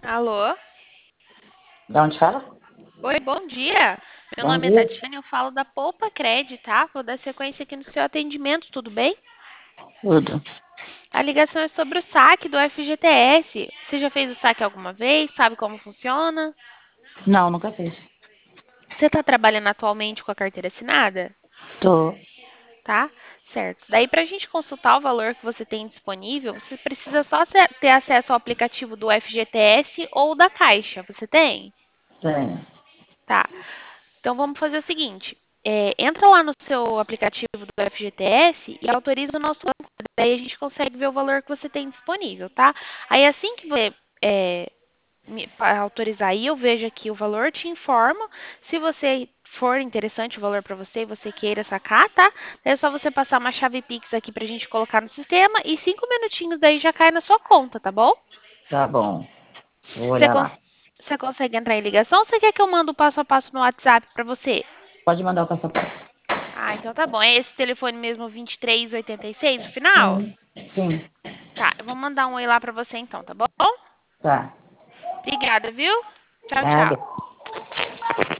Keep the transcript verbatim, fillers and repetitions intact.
Alô? De onde fala? Oi, bom dia. Meu Bom nome é dia. Tatiana, eu falo da Poupa Cred, tá? Vou dar sequência aqui no seu atendimento, tudo bem? Tudo. A ligação é sobre o saque do F G T S. Você já fez o saque alguma vez? Sabe como funciona? Não, nunca fiz. Você está trabalhando atualmente com a carteira assinada? Tô. Tá? Certo. Daí, para a gente consultar o valor que você tem disponível, você precisa só se- ter acesso ao aplicativo do F G T S ou da Caixa. Você tem? Tenho. Tá. Então vamos fazer o seguinte: é, entra lá no seu aplicativo do F G T S e autoriza o nosso banco. Daí a gente consegue ver o valor que você tem disponível, tá? Aí assim que você é, me- pa- autorizar aí, eu vejo aqui o valor, te informo. Se você for interessante o valor para você e você queira sacar, tá? Daí é só você passar uma chave Pix aqui pra gente colocar no sistema e cinco minutinhos daí já cai na sua conta, tá bom? Tá bom. Vou Você, olhar lá. cons- você consegue entrar em ligação ou você quer que eu mando o passo a passo no WhatsApp para você? Pode mandar o passo a passo. Ah, então tá bom. É esse telefone mesmo, vinte e três oitenta e seis, o final? Sim. Sim. Tá, eu vou mandar um oi lá pra você então, tá bom? Tá. Obrigada, viu? Tchau, Nada. tchau.